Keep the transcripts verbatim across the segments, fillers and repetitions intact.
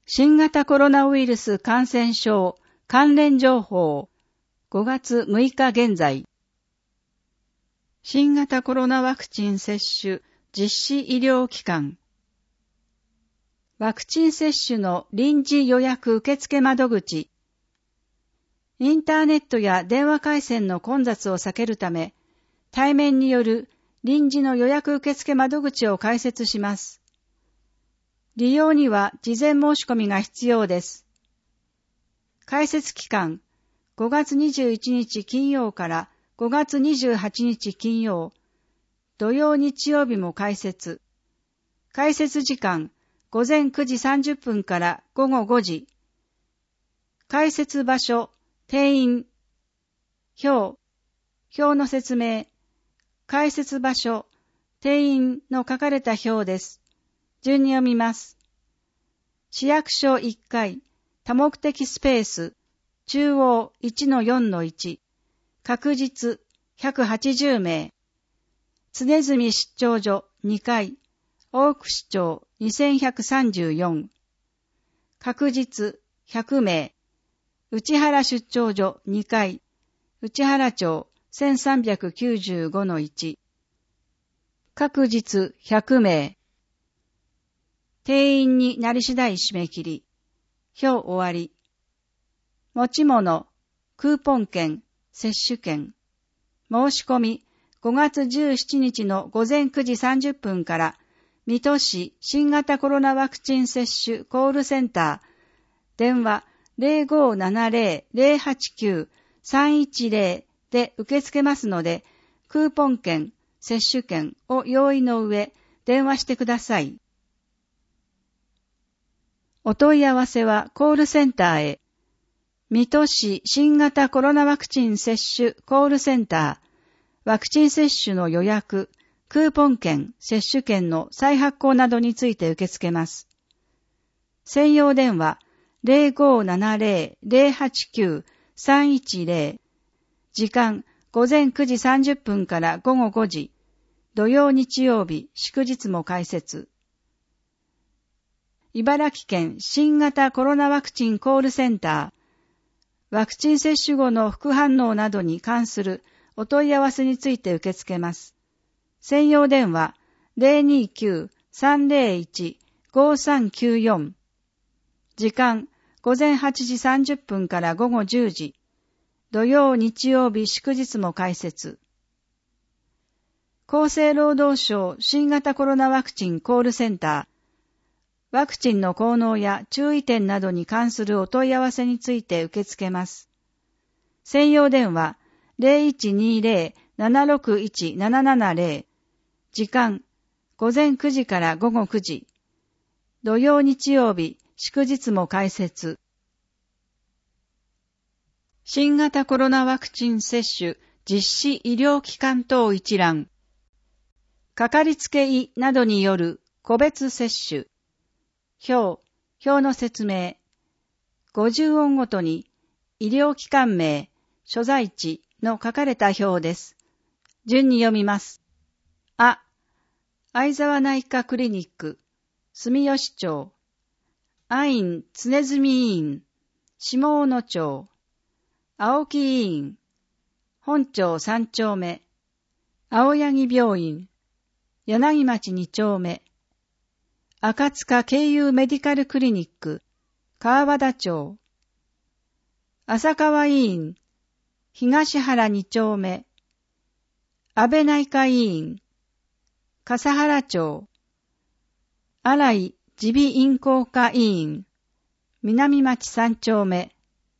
新型コロナウイルス感染症関連情報ごがつむいか現在。新型コロナワクチン接種実施医療機関。ワクチン接種の臨時予約受付窓口。インターネットや電話回線の混雑を避けるため、対面による臨時の予約受付窓口を開設します。利用には事前申し込みが必要です。開設期間、ごがつにじゅういちにち金曜からごがつにじゅうはちにち金曜、土曜日曜日も開設。開設時間、ごぜんくじさんじゅっぷんからごごごじ。開設場所、定員、表、表の説明、開設場所、定員の書かれた表です。順に読みます。市役所いっかい、多目的スペース、中央 いちのよんのいち、確実ひゃくはちじゅうめい、常住出張所にかい、大区市長にせんひゃくさんじゅうよん、確実ひゃくめい、内原出張所にかい、内原町せんさんびゃくきゅうじゅうごのいち、確実ひゃくめい、定員になり次第締め切り、表終わり、持ち物、クーポン券、接種券、申し込み、ごがつじゅうしちにちのごぜんくじさんじゅっぷんから、水戸市新型コロナワクチン接種コールセンター、電話 ゼロごーななゼロ ゼロはちきゅう さんいちゼロ で受け付けますので、クーポン券、接種券を用意の上、電話してください。お問い合わせはコールセンターへ。水戸市新型コロナワクチン接種コールセンター、ワクチン接種の予約、クーポン券、接種券の再発行などについて受け付けます。専用電話 ゼロごーななゼロ ゼロはちきゅう さんいちゼロ、時間ごぜんくじさんじゅっぷんからごごごじ、土曜日曜日、祝日も開設。茨城県新型コロナワクチンコールセンター、ワクチン接種後の副反応などに関するお問い合わせについて受け付けます。専用電話 ゼロにきゅう さんゼロいち ごさんきゅうよん、時間ごぜんはちじさんじゅっぷんからごごじゅうじ、土曜日曜日祝日も開設。厚生労働省新型コロナワクチンコールセンター、ワクチンの効能や注意点などに関するお問い合わせについて受け付けます。専用電話 ゼロいちにゼロ ななろくいち ななななゼロ、時間ごぜんくじからごごくじ、土曜日曜日祝日も開設。新型コロナワクチン接種実施医療機関等一覧、かかりつけ医などによる個別接種、表、表の説明、ごじゅう音ごとに医療機関名、所在地の書かれた表です。順に読みます。あ、相沢内科クリニック、住吉町、あいん常住医院、下小野町、青木医院、本町さんちょうめ、青柳病院、柳町にちょうめ、赤塚京友メディカルクリニック、川和田町、浅川医院、東原にちょうめ、安倍内科医院、笠原町、新井耳鼻咽喉科医院、南町さんちょうめ、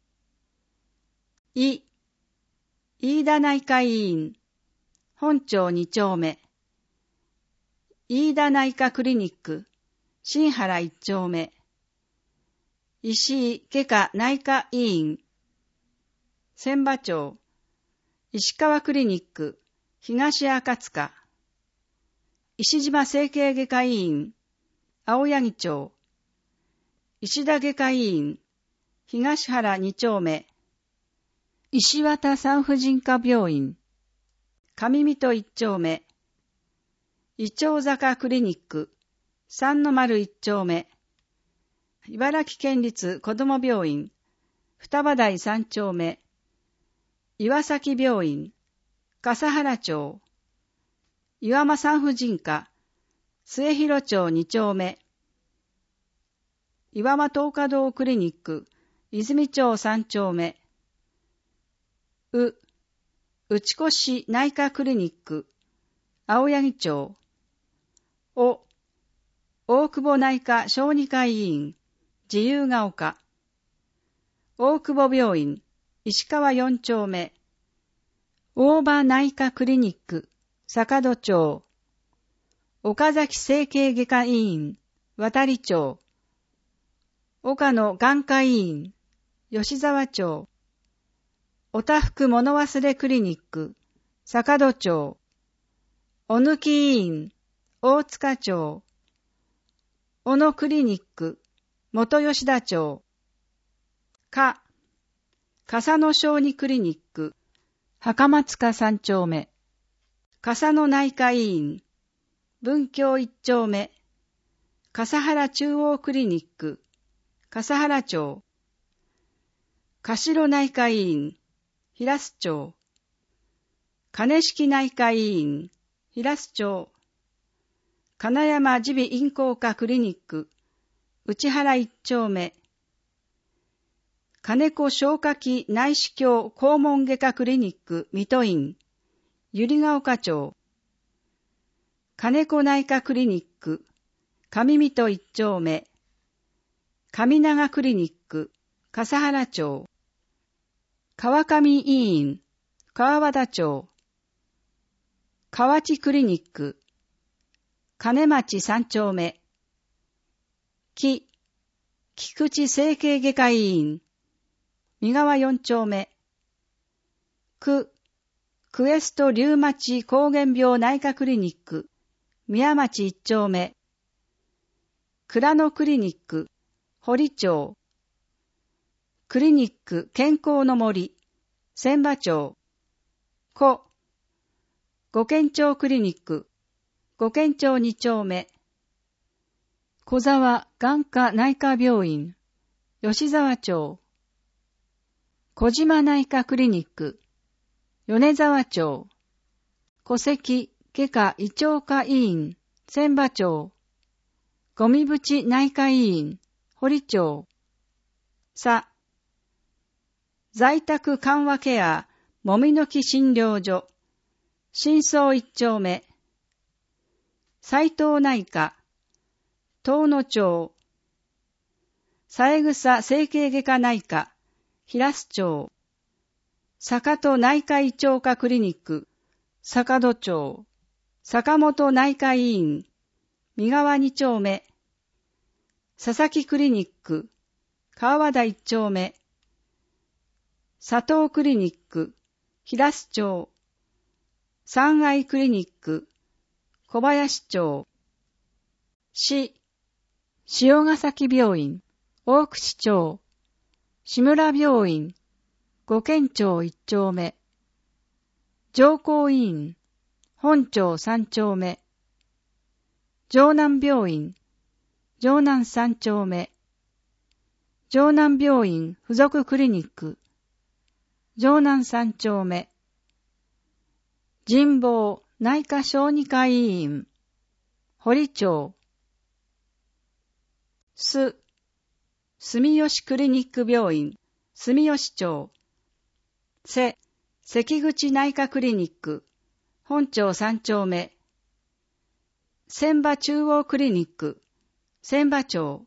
い、飯田内科医院、本町にちょうめ、飯田内科クリニック、新原いっちょうめ、石井外科内科医院、千葉町、石川クリニック、東赤塚、石島整形外科医院、青柳町、石田外科医院、東原にちょうめ、石渡産婦人科病院、上水戸いっちょうめ、イチョウ坂クリニック、三の丸一丁目、 茨城県立子ども病院、双葉台三丁目、岩崎病院、笠原町、岩間産婦人科、末広町二丁目、岩間東華堂クリニック、泉町三丁目、う、内越内科クリニック、青柳町、お、大久保内科小児科医院、自由が丘、大久保病院、石川四丁目、大場内科クリニック、坂戸町、岡崎整形外科医院、渡町、岡野眼科医院、吉沢町、おたふく物忘れクリニック、坂戸町、おぬき医院、大塚町、小野クリニック、元吉田町、か、笠野小児クリニック、袴塚三丁目、笠野内科医院、文京一丁目、笠原中央クリニック、笠原町、柏内科医院、平須町、金敷内科医院、平須町、金山耳鼻咽喉科クリニック、内原一丁目、金子消化器内視鏡肛門外科クリニック、水戸院、百合ヶ丘町、金子内科クリニック、上水戸一丁目、上長クリニック、笠原町、川上医院、川和田町、河内クリニック、金町三丁目、木、菊池整形外科医院、三川四丁目、く、クエストリュウマチ膠原病内科クリニック、宮町一丁目、倉野クリニック、堀町、クリニック健康の森、千葉町、こ、五軒町クリニック、五軒町二丁目、小沢眼科内科病院、吉沢町、小島内科クリニック、米沢町、戸籍外科胃腸科医院、千葉町、ゴミ淵内科医院、堀町、さ、在宅緩和ケア、もみの木診療所、新荘一丁目、斉藤内科、東野町、三枝整形外科内科、平須町、坂戸内科胃腸科クリニック、坂戸町、坂本内科医院、三川二丁目、佐々木クリニック、川和田一丁目、佐藤クリニック、平須町、三愛クリニック、小林町、市、塩ヶ崎病院、大串町、志村病院、五軒町一丁目、上皇医院、本町三丁目、城南病院、城南三丁目、城南病院附属クリニック、城南三丁目、神保内科小児科医院、堀町、す、住吉クリニック病院、住吉町、せ、関口内科クリニック、本町三丁目、千葉中央クリニック、千葉町、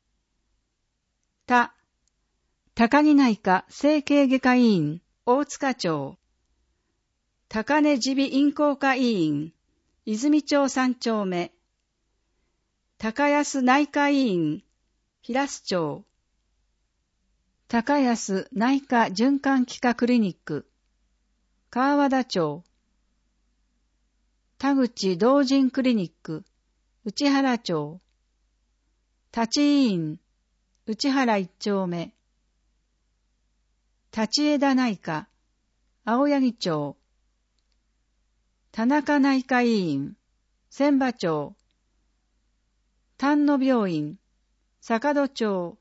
た、高木内科整形外科医院、大塚町、高根耳鼻咽喉科医院、泉町三丁目、高安内科医院、平須町、高安内科循環器科クリニック、川和田町、田口同人クリニック、内原町、立医院、内原一丁目、立枝内科、青柳町、田中内科医院、千葉町、丹野病院、 坂戸町。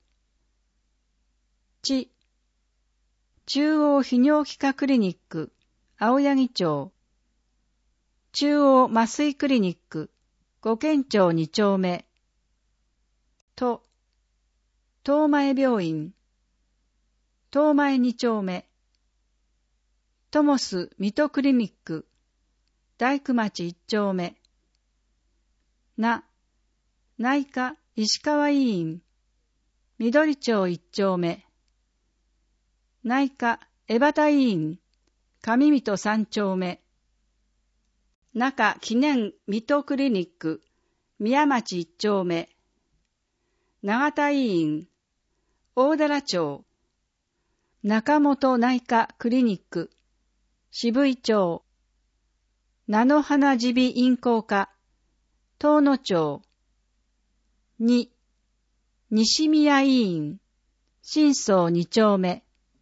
ち、中央泌尿器科クリニック、青柳町。中央麻酔クリニック、五軒町二丁目。と、東前病院、東前二丁目。トモス水戸クリニック、大工町一丁目。な、内科石川医院、緑町一丁目。内科江端医院、上水戸三丁目。中記念水戸クリニック、宮町一丁目。長田医院、大寺町。中本内科クリニック、渋井町。菜の花耳鼻咽喉科、東野町。に、西宮医院、新荘二丁目。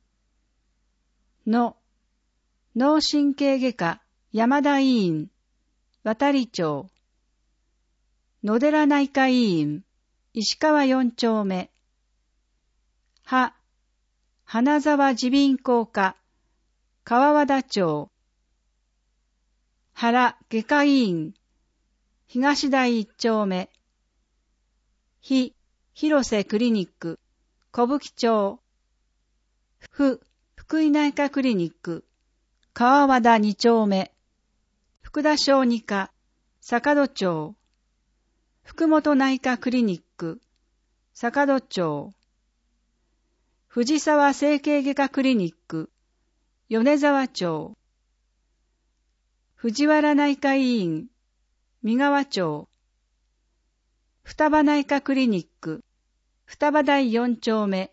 の、脳神経外科、山田医院、渡町。野寺内科医院、石川四丁目。は、花沢耳鼻咽喉科、川和田町。原外科医院、東台一丁目。ひ、広瀬クリニック、小吹町。ふ、福井内科クリニック、川和田二丁目。福田小児科、坂戸町。福本内科クリニック、坂戸町。藤沢整形外科クリニック、米沢町。藤原内科医院、三川町。双葉内科クリニック、双葉台四丁目。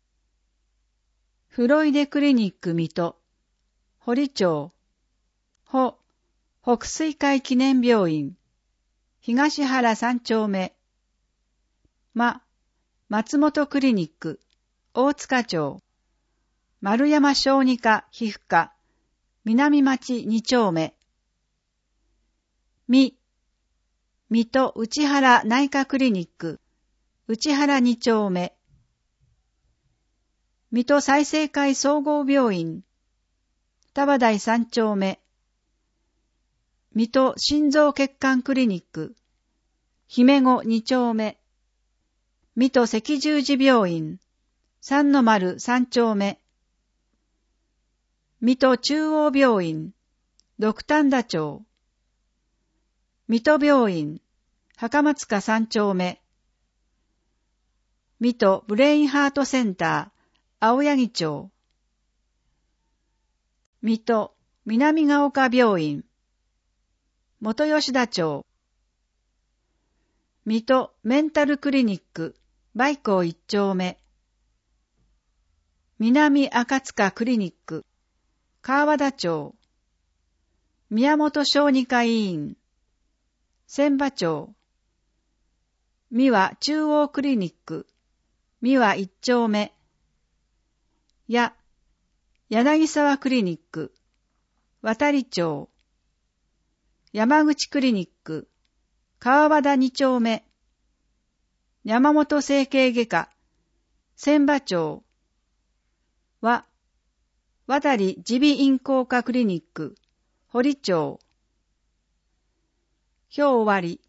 フロイデクリニック水戸、堀町。ほ、北水会記念病院、東原三丁目。ま、松本クリニック、大塚町。丸山小児科皮膚科、南町二丁目。み、水戸内原内科クリニック、内原二丁目。水戸済生会総合病院、双葉台三丁目。水戸心臓血管クリニック、姫子二丁目。水戸赤十字病院、三の丸三丁目。水戸中央病院、六反田町。水戸病院、袴塚三丁目。水戸ブレインハートセンター、青柳町。水戸南ヶ丘病院、元吉田町。水戸メンタルクリニック、梅港一丁目。南赤塚クリニック、川和田町。宮本小児科医院、千葉町。三輪中央クリニック、三輪一丁目。や、柳沢クリニック、渡町。山口クリニック、川和田二丁目。山本整形外科、千葉町。は、渡耳鼻咽喉科クリニック、堀町。表終わり。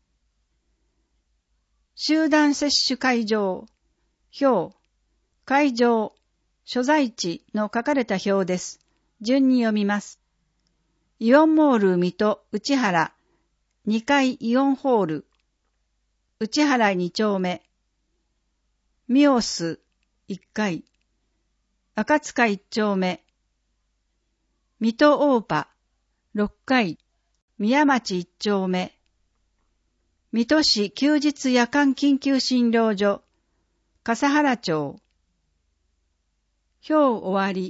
集団接種会場、表、会場、所在地の書かれた表です。順に読みます。イオンモール水戸内原、にかいイオンホール、内原に丁目。ミオスいっかい、赤塚いち丁目。水戸オーパろっかい、宮町いち丁目。水戸市休日夜間緊急診療所、笠原町。表終わり。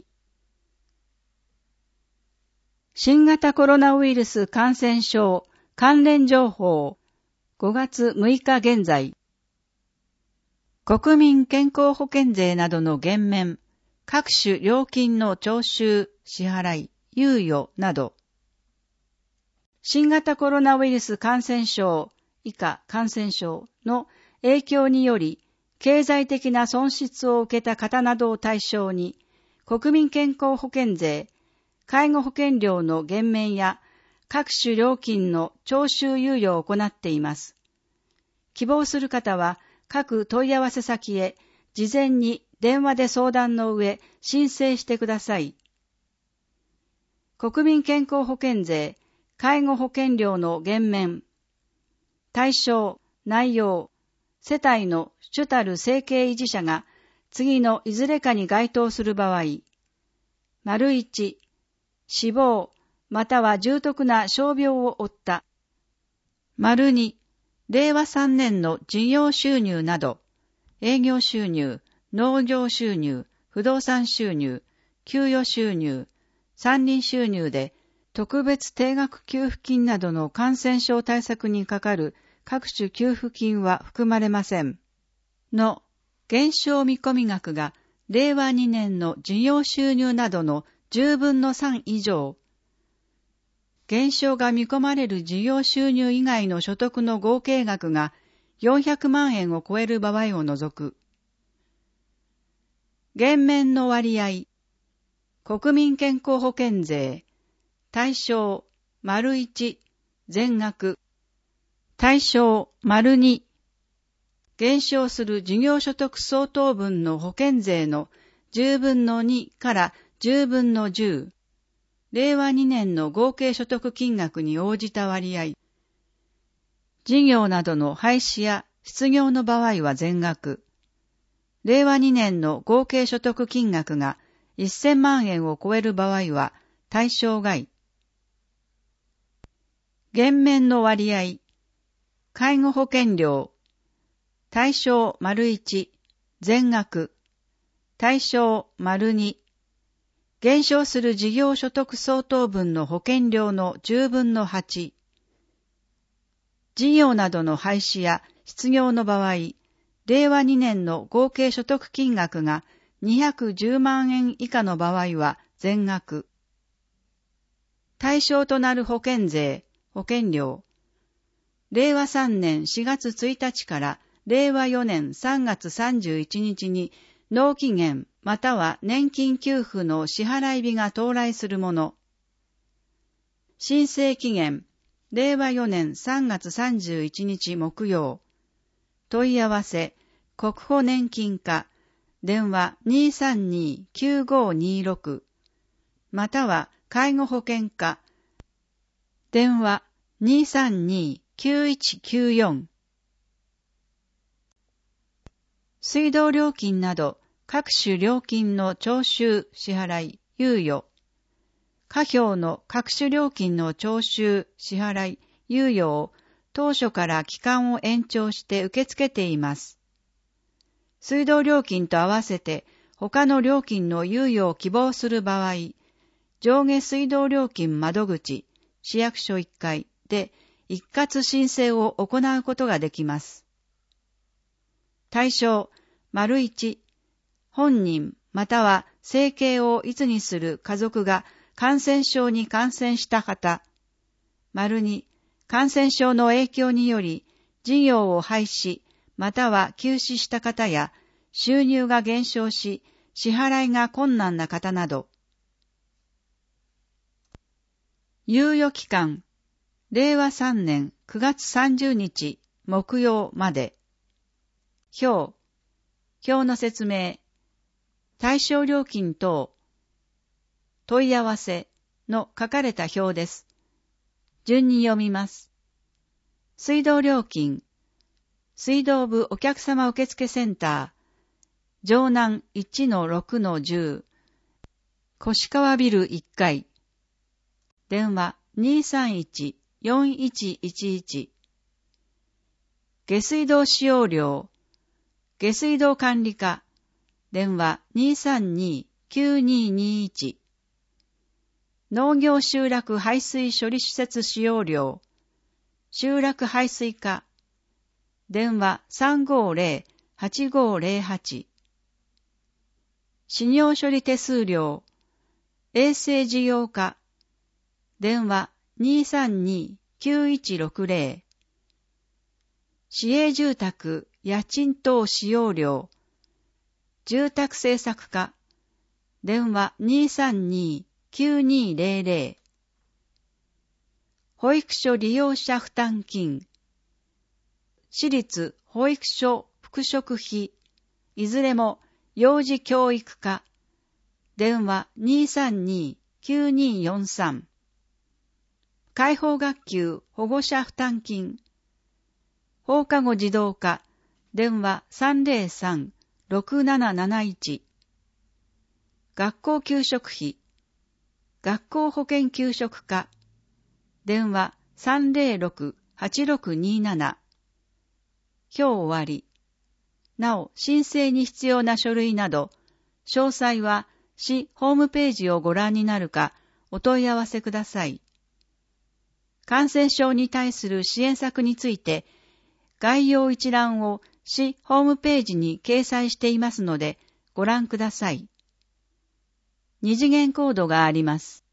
新型コロナウイルス感染症関連情報、ごがつむいか現在。国民健康保険税などの減免、各種料金の徴収、支払い、猶予など。新型コロナウイルス感染症以下感染症の影響により、 経済的な損失を受けた方などを対象に、国民健康保険税、介護保険料の減免や各種料金の徴収猶予を行っています。希望する方は各問い合わせ先へ事前に電話で相談の上申請してください。国民健康保険税、介護保険料の減免、対象、内容、世帯の主たる生計維持者が次のいずれかに該当する場合、丸一、死亡、または重篤な傷病を負った。丸二、令和さんねんの事業収入など、営業収入、農業収入、不動産収入、給与収入、山林収入で、特別定額給付金などの感染症対策にかかる各種給付金は含まれません。の、減少見込み額が、令和にねんの事業収入などのじゅうぶんのさん以上、減少が見込まれる事業収入以外の所得の合計額がよんひゃくまんえんを超える場合を除く。減免の割合、国民健康保険税、対象、丸一、全額、対象、丸二、減少する事業所得相当分の保険税のじゅうぶんのにからじゅうぶんのじゅう、令和にねんの合計所得金額に応じた割合。事業などの廃止や失業の場合は全額。令和にねんの合計所得金額がせんまんえんを超える場合は対象外。減免の割合。介護保険料。対象丸一、全額。対象丸二。減少する事業所得相当分の保険料のじゅうぶんのはち。事業などの廃止や失業の場合、令和にねんの合計所得金額がにひゃくじゅうまんえん以下の場合は全額。対象となる保険税、保険料。令和さんねんしがつついたちから令和よねんさんがつさんじゅういちにちに納期限または年金給付の支払い日が到来するもの。申請期限、令和よねんさんがつさんじゅういちにち木曜。問い合わせ、国保年金課、電話 にーさんにーきゅうごーにーろく、または介護保険課、電話 にーさんにーきゅういちきゅうよん。水道料金など、各種料金の徴収、支払い、猶予。家標の各種料金の徴収、支払い、猶予を当初から期間を延長して受け付けています。水道料金と合わせて他の料金の猶予を希望する場合、上下水道料金窓口、市役所いっかいで一括申請を行うことができます。対象、丸一、本人または生計をいつにする家族が感染症に感染した方。丸二、感染症の影響により事業を廃止または休止した方や収入が減少し支払いが困難な方など。猶予期間、令和さんねんくがつさんじゅうにち木曜まで。表、表の説明。対象料金等、問い合わせの書かれた表です。順に読みます。水道料金、水道部お客様受付センター、城南 いちのろくのじゅう、越川ビルいっかい、電話 にーさんいちよんいちいちいち、下水道使用料、下水道管理課、電話 にーさんにーきゅうにーにーいち、農業集落排水処理施設使用料、集落排水課、電話 さんごーぜろはちごーぜろはち、使用処理手数料、衛生事業課、電話 にーさんにーきゅういちろくぜろ、市営住宅家賃等使用料、住宅政策課、電話 にーさんにーきゅうにーぜろぜろ、保育所利用者負担金、私立保育所復職費、いずれも幼児教育課、電話 にーさんにーきゅうにーよんさん、開放学級保護者負担金、放課後児童課、電話 さんぜろさんろくなななないち、学校給食費、学校保健給食課、電話 さんぜろろくはちろくにーなな、表終わり。なお、申請に必要な書類など、詳細は市ホームページをご覧になるか、お問い合わせください。感染症に対する支援策について、概要一覧を市ホームページに掲載していますので、ご覧ください。二次元コードがあります。